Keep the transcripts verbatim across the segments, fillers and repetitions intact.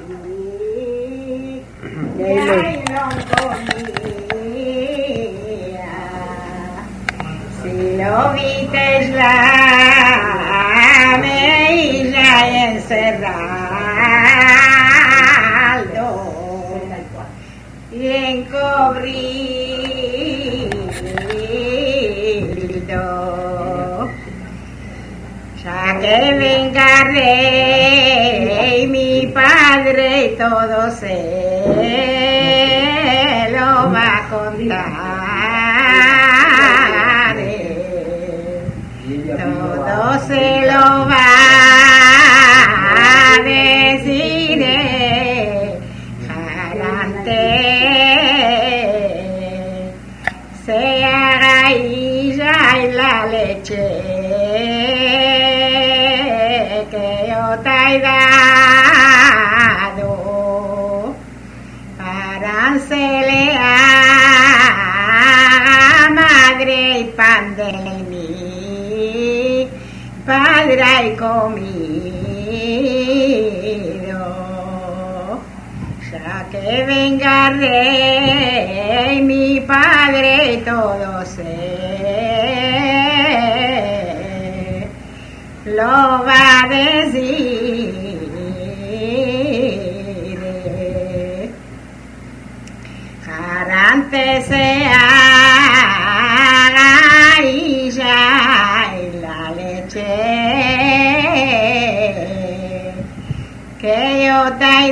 que ay no comía. Si lo vites la meilla encerrado y encobrido, ya que venga rey mi padre todo se lo va a contar, todo se lo va a decir jalante, se haga ella y la leche que yo te he dado para hacerle a madre y pan de mí, padre y comido, ya que venga rey mi padre y todo se lo va a decir, jarante se haga y ya y la leche que yo te he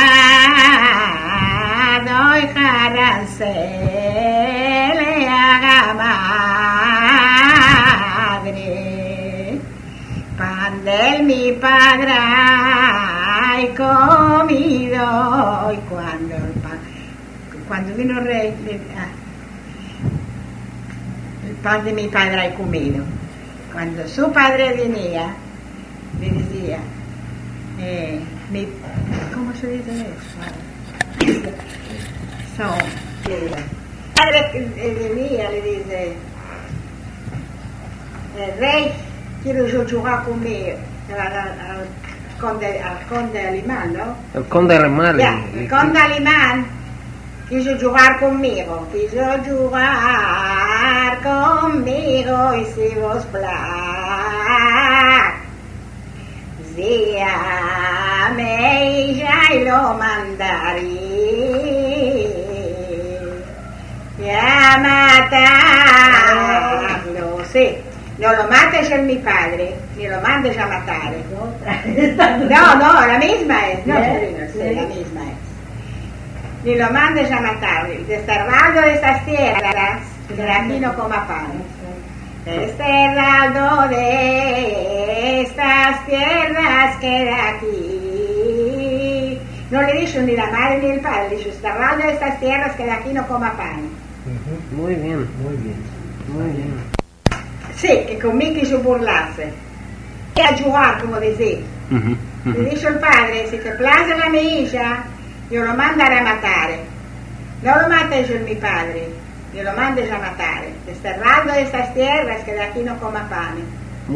dado y jarante le haga madre pan de mi padre hay comido, y cuando el pan, cuando vino rey, ah, el pan de mi padre hay comido, cuando su padre venía le decía eh, mi, ¿cómo se dice eso? So, el padre venía le dice el rey, quiero yo jugar conmigo al, al, al, conde, al conde alemán, ¿no? El conde alemán. Ya, el conde alemán quiso jugar conmigo, quiso jugar conmigo y si vos plac, díame ya y lo mandaré ya matarlo, sí. No lo mates en mi padre, ni lo mandes a matar. No, no, la misma es, no, sobrino, sí, la misma es. Ni lo mandes a matar, desterrado de estas tierras, que de aquí no coma pan. Desterrado de estas tierras que de aquí. No le dijo ni la madre ni el padre, le dijo desterrado de estas tierras que de aquí no coma pan. Muy bien, muy bien, muy bien. Sí, que conmigo quiso burlarse. Y a jugar, como decir. Uh-huh, uh-huh. Le dijo el padre, si te place la mi hija, yo lo mandaré a matar. No lo mates yo mi padre, yo lo mandes a matar. Desterrando estas tierras que de aquí no coma pan.